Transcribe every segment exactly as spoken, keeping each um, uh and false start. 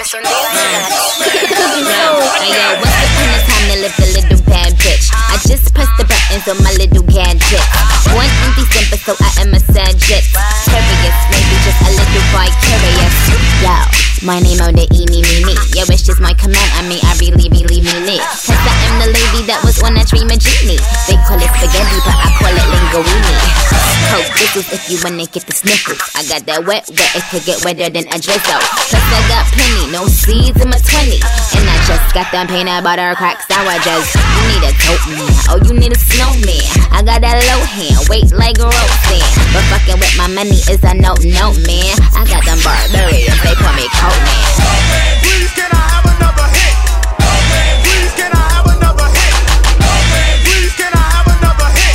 famous on dance. Hey yo, what's the point of time to live the little bad bitch? I just press the buttons on my little gadget. Born in December, so I am a Sagitt. Curious, maybe just a little vicarious. Yo, my name on the E, me, me, me. Yo, it's just my command, I mean, I really, really mean it. Cause I am the lady that was on a dream of genie. They call it spaghetti, but I call it linguine. Coke, this is if you wanna get the sniffles. I got that wet, wet, it could get wetter than a drizzle. Plus I got plenty, no seeds in my twenty. And I just got them peanut butter crack sour just. You need a tote man, oh you need a snowman. I got that low hand, weight like Roseanne. But fucking with my money is a no, no man. I got them barbarians, they call me coat man. Please can I have another hit? Please can I have another hit? Please can I have another hit?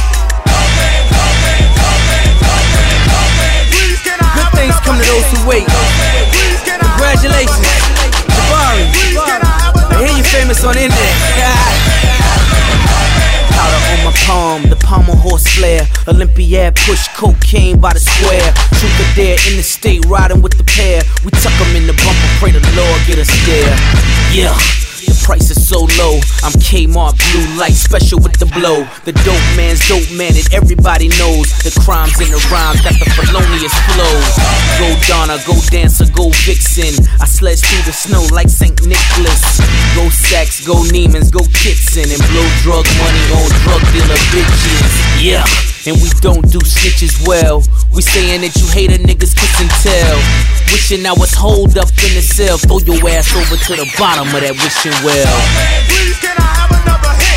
Please can I have Good things come to those who wait. Congratulations, Jabari. I hear you famous on the internet. Powder on my palm, the pommel horse flare. Olympiad push cocaine by the square. Truth or dare in the state, riding with the pair. We tuck them in the bumper, pray the Lord get us there. Yeah. The price is so low, I'm Kmart blue light, special with the blow. The dope man's dope man, and everybody knows the crimes in the rhymes got the felonious flow. Go Donna, go dancer, go Vixen. I sledge through the snow like Saint Nicholas. Go Saks, go Neiman's, go Kitson, and blow drug money on drug dealer bitches. Yeah. And we don't do snitches well. We saying that you hate a niggas kiss and tell. Wishing I was holed up in the cell. Throw your ass over to the bottom of that wishing well. Please can I have another hit?